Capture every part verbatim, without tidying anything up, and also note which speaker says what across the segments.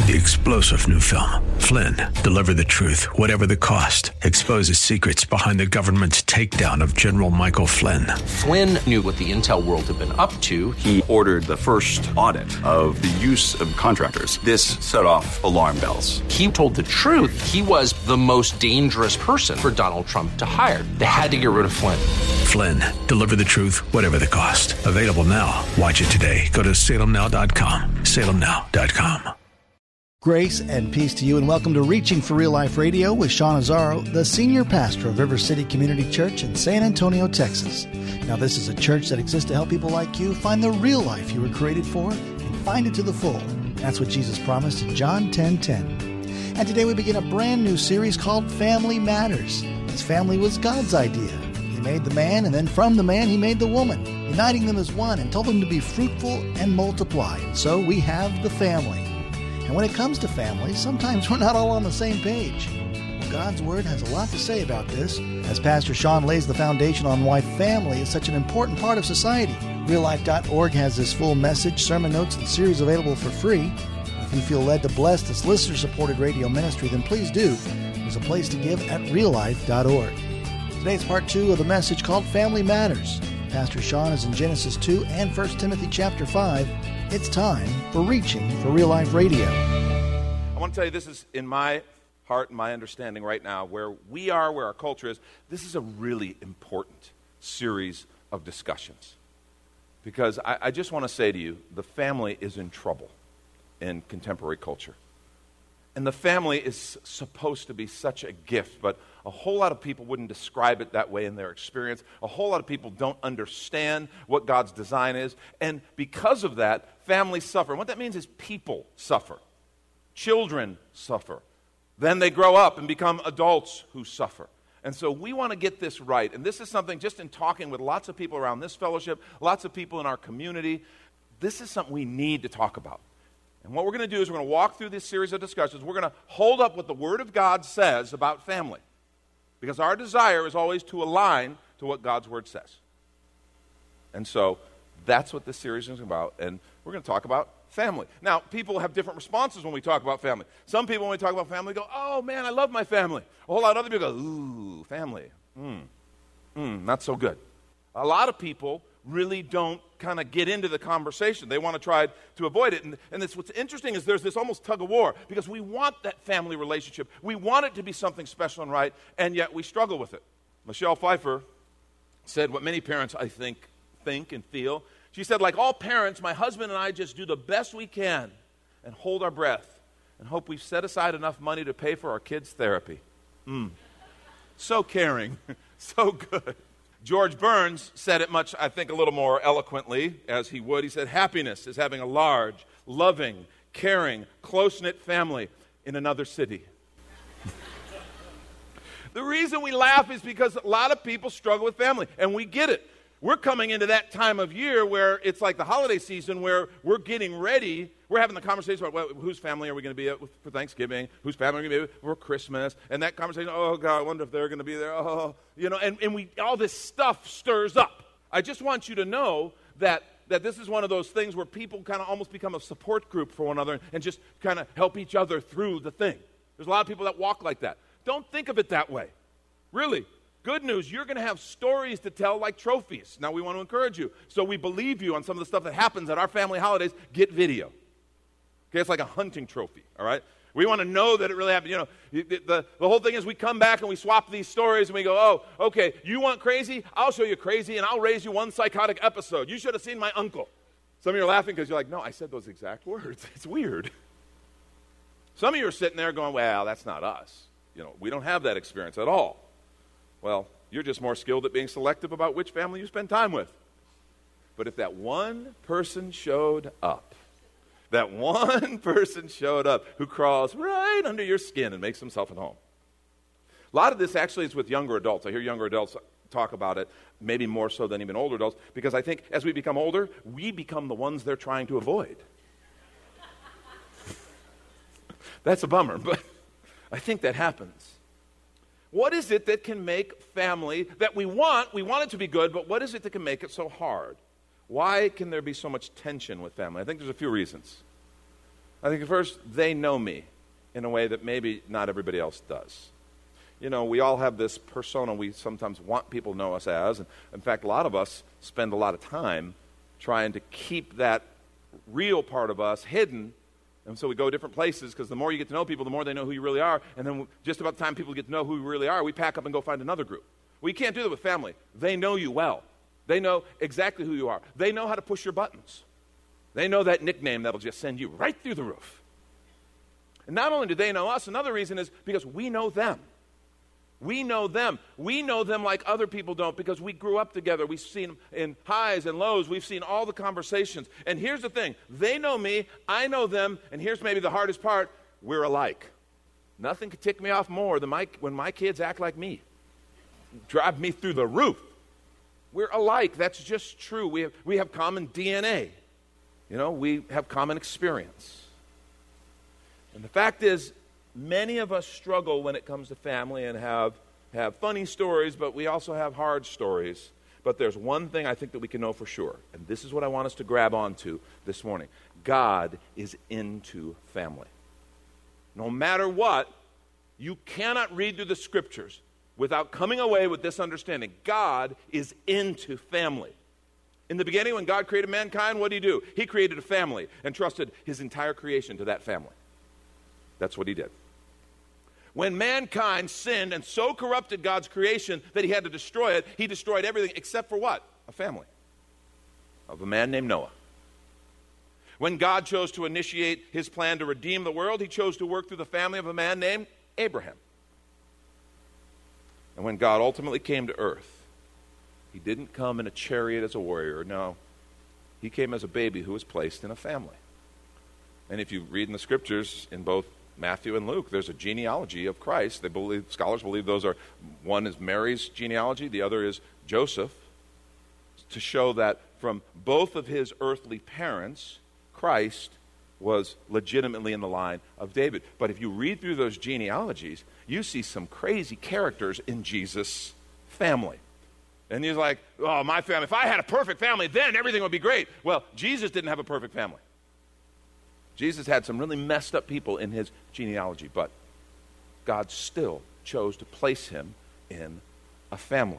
Speaker 1: The explosive new film, Flynn, deliver the truth, whatever the cost, exposes secrets behind the government's takedown of General Michael Flynn.
Speaker 2: Flynn knew what the intel world had been up to.
Speaker 3: He ordered the first audit of the use of contractors. This set off alarm bells.
Speaker 2: He told the truth. He was the most dangerous person for Donald Trump to hire. They had to get rid of Flynn.
Speaker 1: Flynn, deliver the truth, whatever the cost. Available now. Watch it today. Go to salem now dot com. salem now dot com.
Speaker 4: Grace and peace to you, and welcome to Reaching for Real Life Radio with Sean Azzaro, the senior pastor of River City Community Church in San Antonio, Texas. Now, this is a church that exists to help people like you find the real life you were created for and find it to the full. That's what Jesus promised in John ten ten. And today we begin a brand new series called Family Matters. This family was God's idea. He made the man, and then from the man he made the woman, uniting them as one and told them to be fruitful and multiply. And so we have the family. And when it comes to family, sometimes we're not all on the same page. Well, God's Word has a lot to say about this, as Pastor Sean lays the foundation on why family is such an important part of society. real life dot org has this full message, sermon notes, and series available for free. If you feel led to bless this listener-supported radio ministry, then please do. There's a place to give at real life dot org. Today's part two of the message called Family Matters. Pastor Sean is in Genesis two and First Timothy chapter five. It's time for Reaching for Real Life Radio.
Speaker 5: I want to tell you, this is in my heart and my understanding right now, where we are, where our culture is. This is a really important series of discussions. Because I, I just want to say to you, the family is in trouble in contemporary culture. And the family is supposed to be such a gift, but a whole lot of people wouldn't describe it that way in their experience. A whole lot of people don't understand what God's design is. And because of that, families suffer. And what that means is people suffer. Children suffer. Then they grow up and become adults who suffer. And so we want to get this right. And this is something, just in talking with lots of people around this fellowship, lots of people in our community, this is something we need to talk about. And what we're going to do is we're going to walk through this series of discussions. We're going to hold up what the Word of God says about family. Because our desire is always to align to what God's Word says. And so that's what this series is about. And we're going to talk about family. Now, people have different responses when we talk about family. Some people, when we talk about family, go, oh, man, I love my family. A whole lot of other people go, ooh, family. Mm, mm, not so good. A lot of people really don't kind of get into the conversation. They want to try to avoid it. And, and it's, what's interesting is there's this almost tug of war, because we want that family relationship. We want it to be something special and right, and yet we struggle with it. Michelle Pfeiffer said what many parents, I think, think and feel. She said, like all parents, my husband and I just do the best we can and hold our breath and hope we've set aside enough money to pay for our kids' therapy. Mm. So caring. So good. George Burns said it much, I think, a little more eloquently, as he would. He said, happiness is having a large, loving, caring, close-knit family in another city. The reason we laugh is because a lot of people struggle with family, and we get it. We're coming into that time of year where it's like the holiday season, where we're getting ready. We're having the conversation about, well, whose family are we going to be at for Thanksgiving? Whose family are we going to be at for Christmas? And that conversation, oh, God, I wonder if they're going to be there. Oh, you know, and, and we all this stuff stirs up. I just want you to know that, that this is one of those things where people kind of almost become a support group for one another and just kind of help each other through the thing. There's a lot of people that walk like that. Don't think of it that way. Really. Good news, you're going to have stories to tell like trophies. Now, we want to encourage you. So we believe you on some of the stuff that happens at our family holidays. Get video. Okay, it's like a hunting trophy, all right? We want to know that it really happened. You know, the, the, the whole thing is we come back and we swap these stories and we go, oh, okay, you want crazy? I'll show you crazy and I'll raise you one psychotic episode. You should have seen my uncle. Some of you are laughing because you're like, no, I said those exact words. It's weird. Some of you are sitting there going, well, that's not us. You know, we don't have that experience at all. Well, you're just more skilled at being selective about which family you spend time with. But if that one person showed up, that one person showed up who crawls right under your skin and makes himself at home. A lot of this actually is with younger adults. I hear younger adults talk about it, maybe more so than even older adults, because I think as we become older, we become the ones they're trying to avoid. That's a bummer, but I think that happens. What is it that can make family that we want? We want it to be good, but what is it that can make it so hard? Why can there be so much tension with family? I think there's a few reasons. I think first, they know me in a way that maybe not everybody else does. You know, we all have this persona we sometimes want people to know us as. And in fact, a lot of us spend a lot of time trying to keep that real part of us hidden. And so we go different places because the more you get to know people, the more they know who you really are. And then just about the time people get to know who you really are, we pack up and go find another group. Well, you can't do that with family. They know you well. They know exactly who you are. They know how to push your buttons. They know that nickname that'll just send you right through the roof. And not only do they know us, another reason is because we know them. We know them. We know them like other people don't because we grew up together. We've seen them in highs and lows. We've seen all the conversations. And here's the thing. They know me. I know them. And here's maybe the hardest part. We're alike. Nothing could tick me off more than my, when my kids act like me. Drive me through the roof. We're alike. That's just true. We have, we have common D N A. You know, we have common experience. And the fact is, many of us struggle when it comes to family and have, have funny stories, but we also have hard stories. But there's one thing I think that we can know for sure, and this is what I want us to grab onto this morning. God is into family. No matter what, you cannot read through the Scriptures without coming away with this understanding. God is into family. In the beginning, when God created mankind, what did he do? He created a family and trusted his entire creation to that family. That's what he did. When mankind sinned and so corrupted God's creation that he had to destroy it, he destroyed everything except for what? A family of a man named Noah. When God chose to initiate his plan to redeem the world, he chose to work through the family of a man named Abraham. And when God ultimately came to earth, he didn't come in a chariot as a warrior. No, he came as a baby who was placed in a family. And if you read in the Scriptures, in both Matthew and Luke, there's a genealogy of Christ. They believe, scholars believe those are, one is Mary's genealogy, the other is Joseph, to show that from both of his earthly parents, Christ was legitimately in the line of David. But if you read through those genealogies, you see some crazy characters in Jesus' family. And he's like, oh, my family, if I had a perfect family, then everything would be great. Well, Jesus didn't have a perfect family. Jesus had some really messed up people in his genealogy, but God still chose to place him in a family.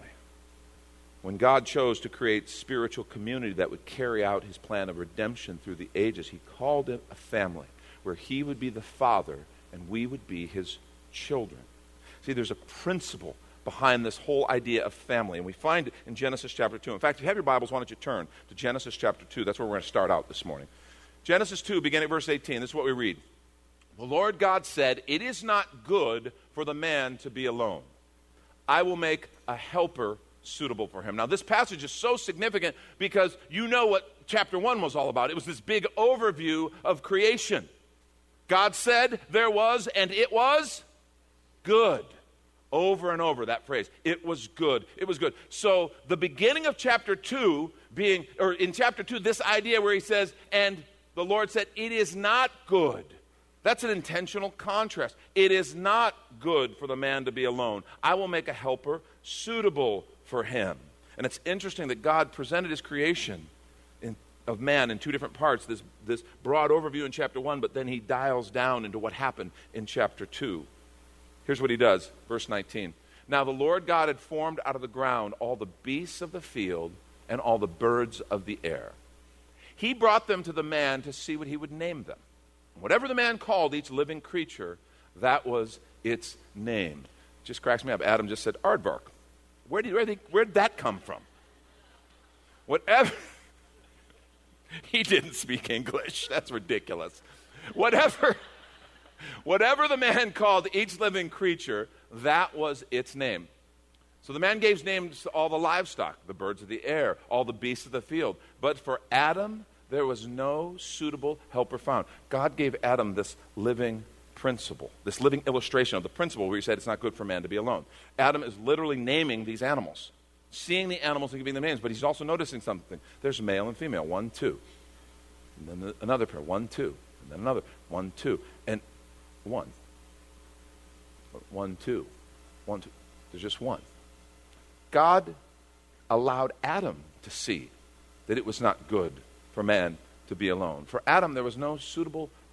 Speaker 5: When God chose to create spiritual community that would carry out his plan of redemption through the ages, he called it a family where he would be the father and we would be his children. See, there's a principle behind this whole idea of family, and we find it in Genesis chapter two. In fact, if you have your Bibles, why don't you turn to Genesis chapter two. That's where we're going to start out this morning. Genesis two, beginning at verse eighteen, this is what we read. The Lord God said, "It is not good for the man to be alone. I will make a helper suitable for him." Now, this passage is so significant because you know what chapter one was all about. It was this big overview of creation. God said there was, and it was good. Over and over, that phrase. It was good. It was good. So the beginning of chapter two being, or in chapter two, this idea where he says, and the Lord said, it is not good. That's an intentional contrast. It is not good for the man to be alone. I will make a helper suitable for him. And it's interesting that God presented his creation in, of man in two different parts, this, this broad overview in chapter one, but then he dials down into what happened in chapter two. Here's what he does, verse nineteen. Now the Lord God had formed out of the ground all the beasts of the field and all the birds of the air. He brought them to the man to see what he would name them. Whatever the man called each living creature, that was its name. It just cracks me up. Adam just said, aardvark. Where did, where did, where did that come from? Whatever. He didn't speak English. That's ridiculous. Whatever. Whatever the man called each living creature, that was its name. So the man gave names to all the livestock, the birds of the air, all the beasts of the field. But for Adam, there was no suitable helper found. God gave Adam this living principle, this living illustration of the principle where he said it's not good for man to be alone. Adam is literally naming these animals, seeing the animals and giving them names, but he's also noticing something. There's male and female, one, two. And then another pair, one, two. And then another, one, two. And one. One, two. One, two. There's just one. God allowed Adam to see that it was not good for man to be alone. For Adam, there was no suitable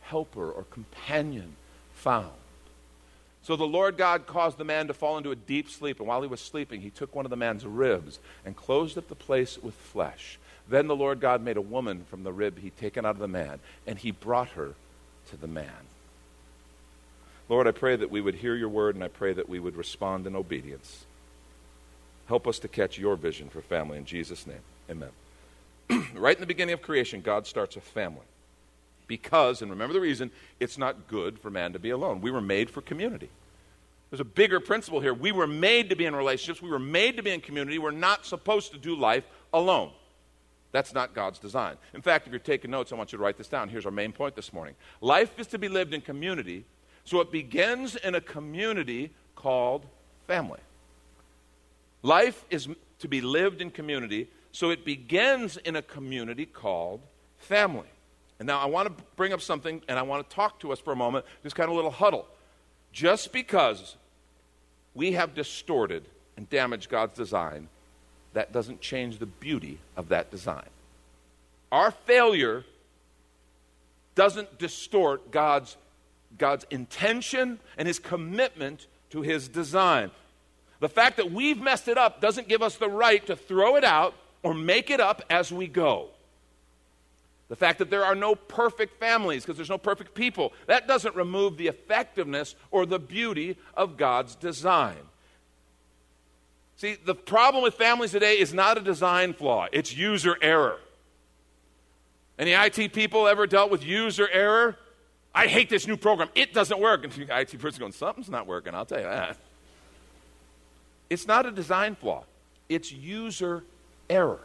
Speaker 5: helper or companion found. So the Lord God caused the man to fall into a deep sleep, and while he was sleeping, he took one of the man's ribs and closed up the place with flesh. Then the Lord God made a woman from the rib he'd taken out of the man, and he brought her to the man. Lord, I pray that we would hear your word, and I pray that we would respond in obedience. Help us to catch your vision for family in Jesus' name. Amen. Right in the beginning of creation, God starts a family. Because, and remember the reason, it's not good for man to be alone. We were made for community. There's a bigger principle here. We were made to be in relationships. We were made to be in community. We're not supposed to do life alone. That's not God's design. In fact, if you're taking notes, I want you to write this down. Here's our main point this morning. Life is to be lived in community, so it begins in a community called family. Life is to be lived in community, so it begins in a community called family. And now I want to bring up something, and I want to talk to us for a moment, just kind of a little huddle. Just because we have distorted and damaged God's design, that doesn't change the beauty of that design. Our failure doesn't distort God's, God's intention and his commitment to his design. The fact that we've messed it up doesn't give us the right to throw it out or make it up as we go. The fact that there are no perfect families because there's no perfect people, that doesn't remove the effectiveness or the beauty of God's design. See, the problem with families today is not a design flaw, it's user error. Any I T people ever dealt with user error? I hate this new program. It doesn't work. And the I T person going, something's not working, I'll tell you that. It's not a design flaw. It's user error.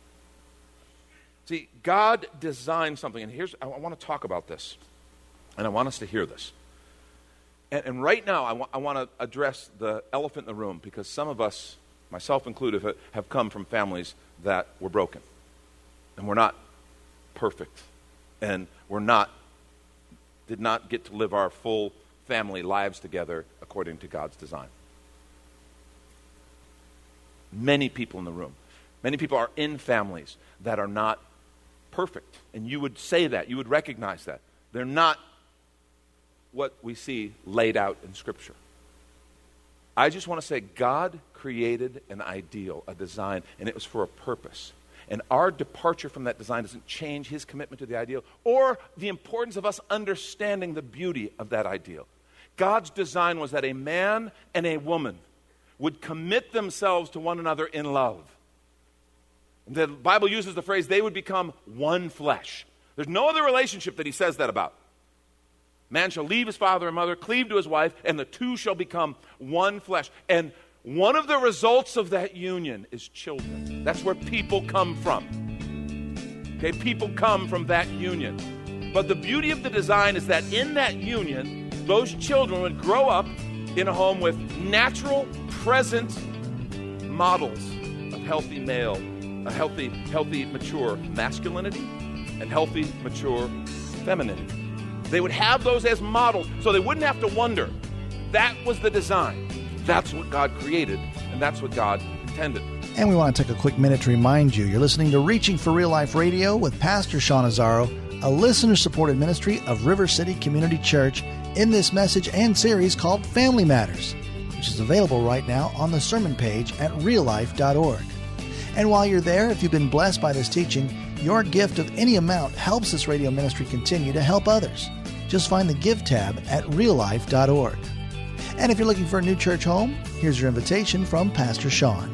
Speaker 5: See, God designed something, and here's, I want to talk about this, and I want us to hear this. And, and right now, I, wa- I want to address the elephant in the room, because some of us, myself included, have, have come from families that were broken, and we're not perfect, and we're not, did not get to live our full family lives together according to God's design. Many people in the room, many people are in families that are not perfect. And you would say that, you would recognize that. They're not what we see laid out in Scripture. I just want to say God created an ideal, a design, and it was for a purpose. And our departure from that design doesn't change his commitment to the ideal or the importance of us understanding the beauty of that ideal. God's design was that a man and a woman would commit themselves to one another in love. The Bible uses the phrase, they would become one flesh. There's no other relationship that he says that about. Man shall leave his father and mother, cleave to his wife, and the two shall become one flesh. And one of the results of that union is children. That's where people come from. Okay, people come from that union. But the beauty of the design is that in that union, those children would grow up in a home with natural, present models of healthy male, a healthy, healthy, mature masculinity and healthy, mature femininity. They would have those as models, so they wouldn't have to wonder. That was the design. That's what God created, and that's what God intended.
Speaker 4: And we want to take a quick minute to remind you, you're listening to Reaching for Real Life Radio with Pastor Sean Azzaro, a listener-supported ministry of River City Community Church, in this message and series called Family Matters, which is available right now on the sermon page at real life dot org. And while you're there, if you've been blessed by this teaching, your gift of any amount helps this radio ministry continue to help others. Just find the Give tab at real life dot org. And if you're looking for a new church home, here's your invitation from Pastor Sean.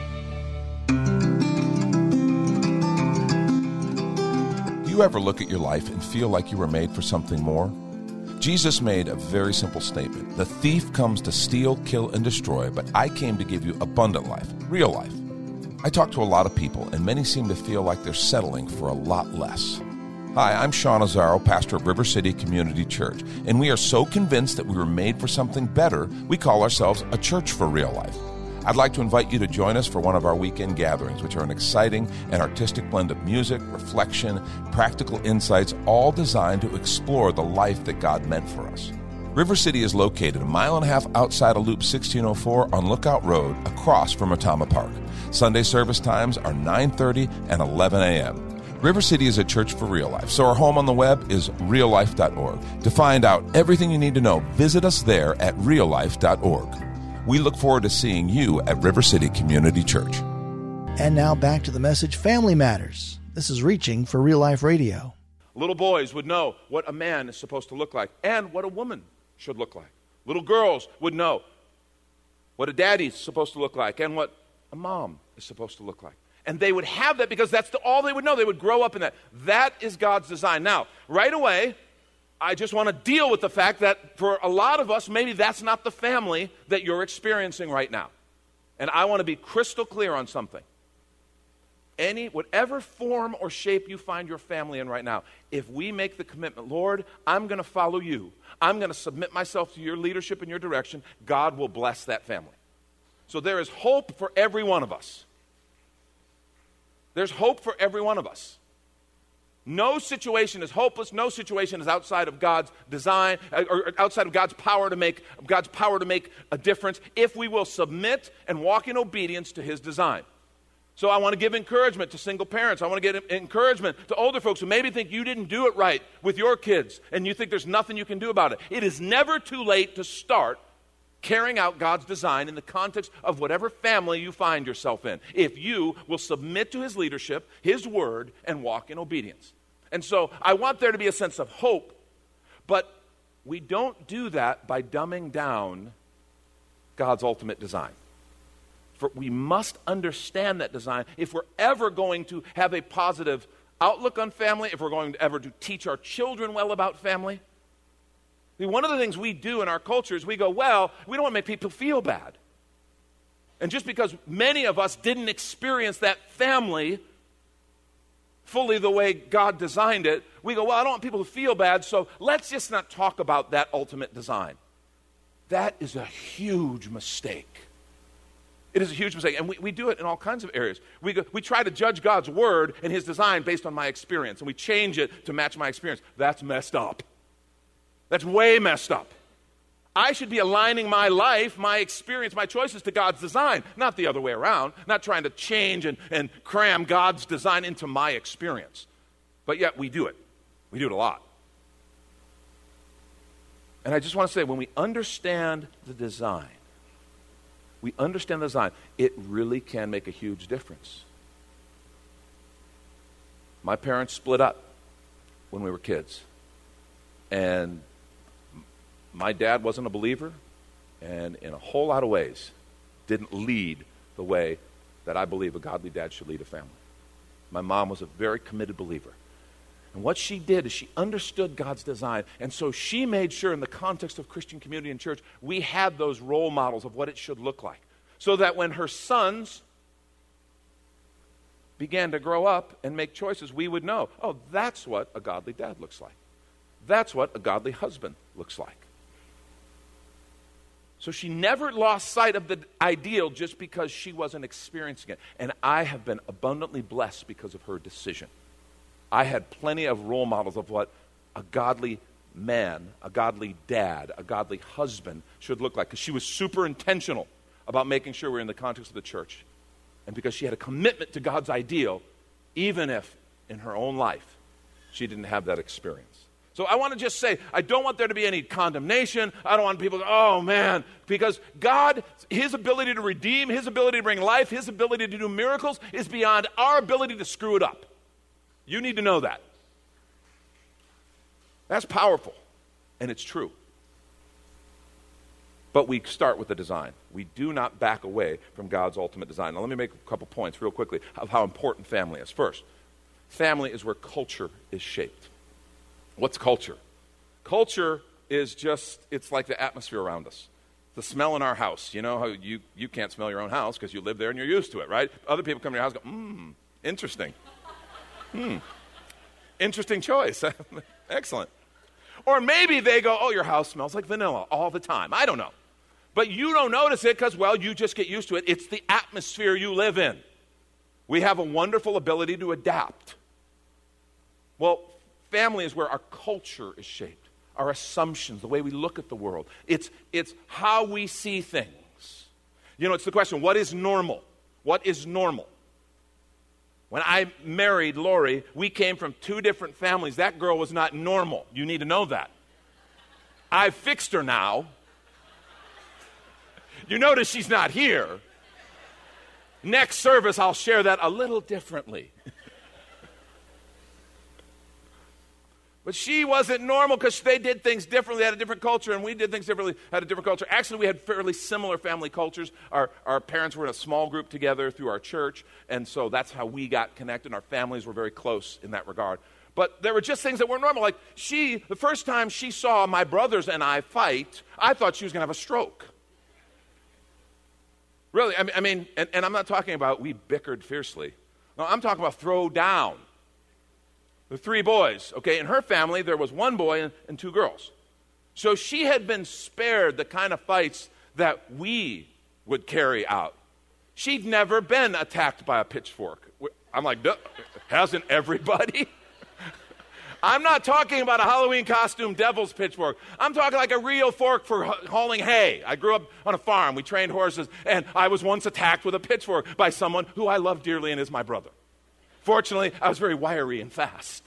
Speaker 6: Do you ever look at your life and feel like you were made for something more? Jesus made a very simple statement. The thief comes to steal, kill, and destroy, but I came to give you abundant life, real life. I talk to a lot of people, and many seem to feel like they're settling for a lot less. Hi, I'm Sean Azzaro, pastor of River City Community Church, and we are so convinced that we were made for something better, we call ourselves a church for real life. I'd like to invite you to join us for one of our weekend gatherings, which are an exciting and artistic blend of music, reflection, practical insights, all designed to explore the life that God meant for us. River City is located a mile and a half outside of Loop sixteen oh four on Lookout Road, across from Otama Park. Sunday service times are nine thirty and eleven a.m. River City is a church for real life, so our home on the web is real life dot org. To find out everything you need to know, visit us there at real life dot org. We look forward to seeing you at River City Community Church.
Speaker 4: And now back to the message, Family Matters. This is Reaching for Real Life Radio.
Speaker 5: Little boys would know what a man is supposed to look like and what a woman should look like. Little girls would know what a daddy's supposed to look like and what a mom is supposed to look like. And they would have that because that's the, all they would know. They would grow up in that. That is God's design. Now, right away, I just want to deal with the fact that for a lot of us, maybe that's not the family that you're experiencing right now. And I want to be crystal clear on something. Any, whatever form or shape you find your family in right now, if we make the commitment, Lord, I'm going to follow you. I'm going to submit myself to your leadership and your direction. God will bless that family. So there is hope for every one of us. There's hope for every one of us. No situation is hopeless. No situation is outside of God's design or outside of God's power to make God's power to make a difference if we will submit and walk in obedience to his design. So I want to give encouragement to single parents. I want to give encouragement to older folks who maybe think you didn't do it right with your kids and you think there's nothing you can do about it. It is never too late to start carrying out God's design in the context of whatever family you find yourself in, if you will submit to his leadership, his word, and walk in obedience. And so I want there to be a sense of hope, but we don't do that by dumbing down God's ultimate design. For we must understand that design if we're ever going to have a positive outlook on family, if we're going to ever to teach our children well about family. One of the things we do in our culture is we go, well, we don't want to make people feel bad. And just because many of us didn't experience that family fully the way God designed it, we go, well, I don't want people to feel bad, so let's just not talk about that ultimate design. That is a huge mistake. It is a huge mistake, and we, we do it in all kinds of areas. We, go, we try to judge God's word and his design based on my experience, and we change it to match my experience. That's messed up. That's way messed up. I should be aligning my life, my experience, my choices to God's design, not the other way around, not trying to change and, and cram God's design into my experience. But yet we do it. We do it a lot. And I just want to say, when we understand the design, we understand the design, it really can make a huge difference. My parents split up when we were kids. And my dad wasn't a believer, and in a whole lot of ways didn't lead the way that I believe a godly dad should lead a family. My mom was a very committed believer. And what she did is she understood God's design, and so she made sure in the context of Christian community and church, we had those role models of what it should look like. So that when her sons began to grow up and make choices, we would know, oh, that's what a godly dad looks like. That's what a godly husband looks like. So she never lost sight of the ideal just because she wasn't experiencing it. And I have been abundantly blessed because of her decision. I had plenty of role models of what a godly man, a godly dad, a godly husband should look like. Because she was super intentional about making sure we're in the context of the church. And because she had a commitment to God's ideal, even if in her own life she didn't have that experience. So I want to just say, I don't want there to be any condemnation. I don't want people to, oh man, because God, his ability to redeem, his ability to bring life, his ability to do miracles is beyond our ability to screw it up. You need to know that. That's powerful, and it's true. But we start with the design. We do not back away from God's ultimate design. Now let me make a couple points real quickly of how important family is. First, family is where culture is shaped. What's culture? Culture is just, it's like the atmosphere around us. The smell in our house. You know how you, you can't smell your own house because you live there and you're used to it, right? Other people come to your house and go, mmm, interesting. Hmm, interesting choice. Excellent. Or maybe they go, oh, your house smells like vanilla all the time. I don't know. But you don't notice it because, well, you just get used to it. It's the atmosphere you live in. We have a wonderful ability to adapt. Well, family is where our culture is shaped, our assumptions, the way we look at the world. It's, it's how we see things. You know, it's the question, what is normal? What is normal? When I married Lori, we came from two different families. That girl was not normal. You need to know that. I fixed her now. You notice she's not here. Next service, I'll share that a little differently. But she wasn't normal because they did things differently, had a different culture, and we did things differently, had a different culture. Actually, we had fairly similar family cultures. Our, our parents were in a small group together through our church, and so that's how we got connected. Our families were very close in that regard. But there were just things that weren't normal. Like she, the first time she saw my brothers and I fight, I thought she was going to have a stroke. Really, I mean, I mean and, and I'm not talking about we bickered fiercely. No, I'm talking about throw down. The three boys, okay? In her family, there was one boy and, and two girls. So she had been spared the kind of fights that we would carry out. She'd never been attacked by a pitchfork. I'm like, hasn't everybody? I'm not talking about a Halloween costume devil's pitchfork. I'm talking like a real fork for hauling hay. I grew up on a farm. We trained horses, and I was once attacked with a pitchfork by someone who I love dearly and is my brother. Fortunately, I was very wiry and fast.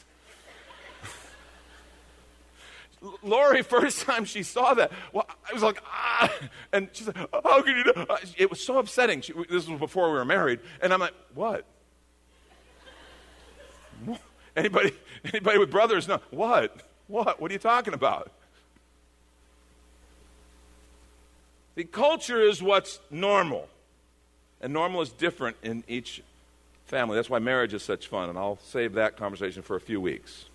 Speaker 5: Lori, first time she saw that, well, I was like, ah, and she's like, how can you do? It was so upsetting. She, this was before we were married, and I'm like, what? Anybody, anybody with brothers know? What? What? What are you talking about? The culture is what's normal, and normal is different in each family. That's why marriage is such fun, and I'll save that conversation for a few weeks.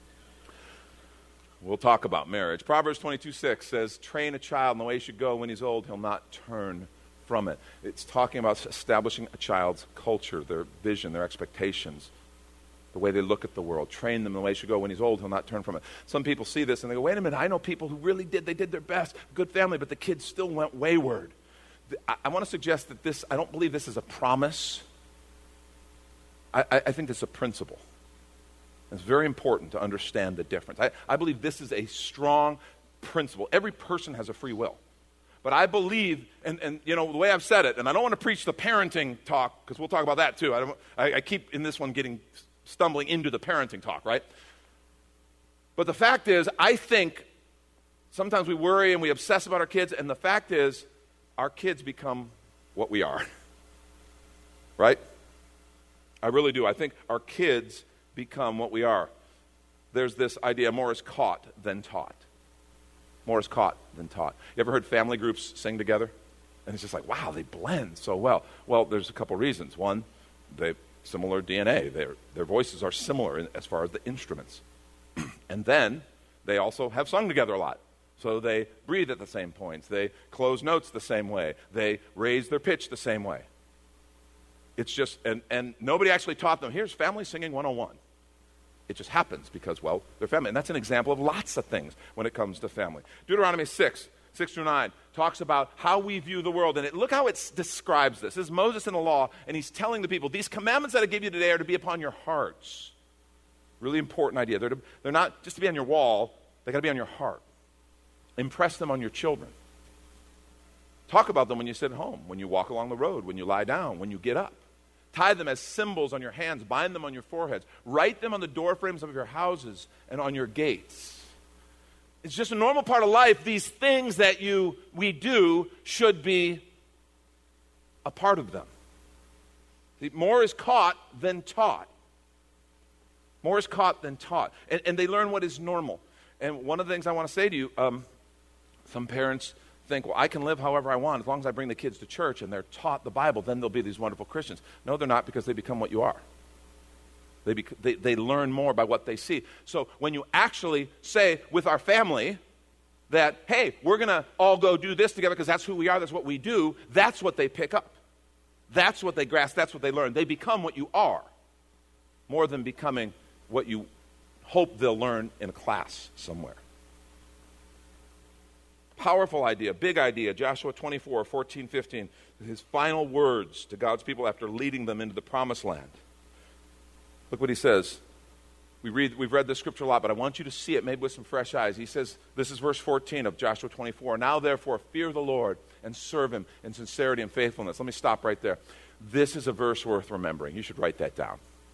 Speaker 5: We'll talk about marriage. Proverbs twenty-two six says, train a child in the way he should go. When he's old, he'll not turn from it. It's talking about establishing a child's culture, their vision, their expectations, the way they look at the world. Train them in the way he should go. When he's old, he'll not turn from it. Some people see this and they go, wait a minute, I know people who really did, they did their best, good family, but the kids still went wayward. I, I want to suggest that this, I don't believe this is a promise. I, I think this is a principle. It's very important to understand the difference. I, I believe this is a strong principle. Every person has a free will. But I believe, and, and you know, the way I've said it, and I don't want to preach the parenting talk, because we'll talk about that too. I, don't, I, I keep in this one getting, stumbling into the parenting talk, right? But the fact is, I think sometimes we worry and we obsess about our kids, and the fact is, our kids become what we are. Right? I really do. I think our kids become what we are. There's this idea, more is caught than taught. More is caught than taught. You ever heard family groups sing together? And it's just like, wow, they blend so well. Well, there's a couple reasons. One, they have similar D N A. Their, their voices are similar in, as far as the instruments. And then they also have sung together a lot. So they breathe at the same points. They close notes the same way. They raise their pitch the same way. It's just, and, and nobody actually taught them, here's family singing one oh one. It just happens because, well, they're family. And that's an example of lots of things when it comes to family. Deuteronomy six, six through nine, talks about how we view the world. And it, look how it describes this. This is Moses in the law, and he's telling the people, these commandments that I give you today are to be upon your hearts. Really important idea. They're, to, they're not just to be on your wall. They've got to be on your heart. Impress them on your children. Talk about them when you sit at home, when you walk along the road, when you lie down, when you get up. Tie them as symbols on your hands. Bind them on your foreheads. Write them on the doorframes of your houses and on your gates. It's just a normal part of life. These things that you we do should be a part of them. See, more is caught than taught. More is caught than taught. And, and they learn what is normal. And one of the things I want to say to you, um, some parents think, well, I can live however I want as long as I bring the kids to church and they're taught the Bible, then they'll be these wonderful Christians. No, they're not, because they become what you are. They, bec- they, they learn more by what they see. So when you actually say with our family that, hey, we're going to all go do this together because that's who we are, that's what we do, that's what they pick up. That's what they grasp, that's what they learn. They become what you are more than becoming what you hope they'll learn in a class somewhere. Powerful idea, big idea. Joshua twenty-four, fourteen, fifteen. His final words to God's people after leading them into the promised land. Look what he says. We read, we've read this scripture a lot, but I want you to see it maybe with some fresh eyes. He says, this is verse fourteen of Joshua twenty-four. Now therefore fear the Lord and serve him in sincerity and faithfulness. Let me stop right there. This is a verse worth remembering. You should write that down.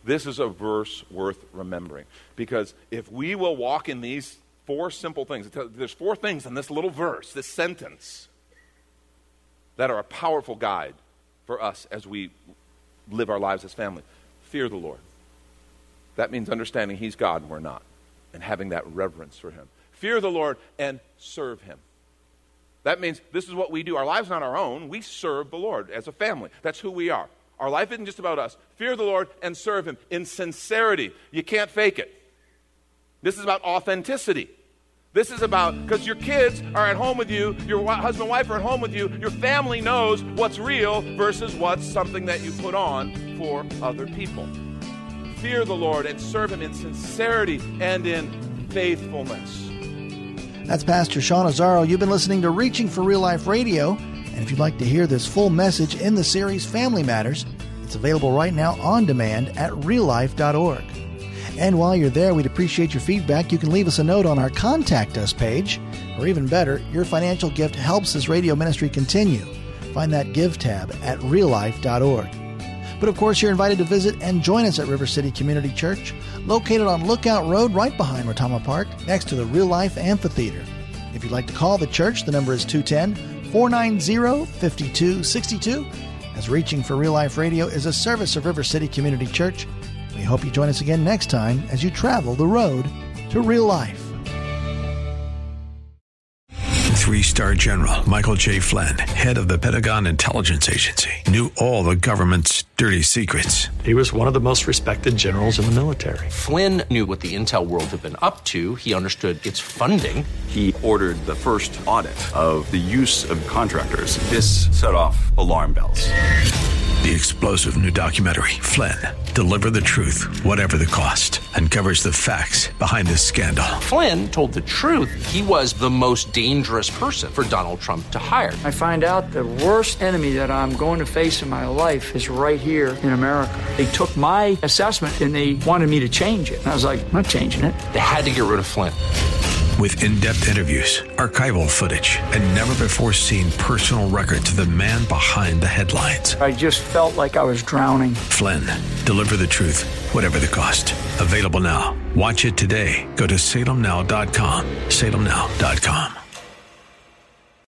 Speaker 5: this is a verse worth remembering. Because if we will walk in these four simple things, there's four things in this little verse, this sentence, that are a powerful guide for us as we live our lives as family. Fear the Lord. That means understanding He's God and we're not, and having that reverence for Him. Fear the Lord and serve Him. That means this is what we do. Our lives are not our own. We serve the Lord as a family. That's who we are. Our life isn't just about us. Fear the Lord and serve Him in sincerity. You can't fake it. This is about authenticity. This is about, because your kids are at home with you, your husband and wife are at home with you, your family knows what's real versus what's something that you put on for other people. Fear the Lord and serve Him in sincerity and in faithfulness.
Speaker 4: That's Pastor Sean Azzaro. You've been listening to Reaching for Real Life Radio. And if you'd like to hear this full message in the series Family Matters, it's available right now on demand at real life dot org. And while you're there, we'd appreciate your feedback. You can leave us a note on our Contact Us page. Or even better, your financial gift helps this radio ministry continue. Find that Give tab at real life dot org. But of course, you're invited to visit and join us at River City Community Church, located on Lookout Road right behind Rotama Park, next to the Real Life Amphitheater. If you'd like to call the church, the number is two one zero, four nine zero, five two six two. As Reaching for Real Life Radio is a service of River City Community Church. We hope you join us again next time as you travel the road to real life.
Speaker 1: Three-star General Michael J. Flynn, head of the Pentagon Intelligence Agency, knew all the government's dirty secrets.
Speaker 7: He was one of the most respected generals in the military.
Speaker 2: Flynn knew what the intel world had been up to. He understood its funding.
Speaker 3: He ordered the first audit of the use of contractors. This set off alarm bells.
Speaker 1: The explosive new documentary, Flynn, Deliver the Truth, Whatever the Cost, uncovers the facts behind this scandal.
Speaker 2: Flynn told the truth. He was the most dangerous person for Donald Trump to hire.
Speaker 8: I find out the worst enemy that I'm going to face in my life is right here in America. They took my assessment and they wanted me to change it. And I was like, I'm not changing it.
Speaker 2: They had to get rid of Flynn.
Speaker 1: With in-depth interviews, archival footage, and never-before-seen personal records of the man behind the headlines.
Speaker 8: I just felt like I was drowning.
Speaker 1: Flynn, Deliver the Truth, Whatever the Cost. Available now. Watch it today. Go to salem now dot com. salem now dot com.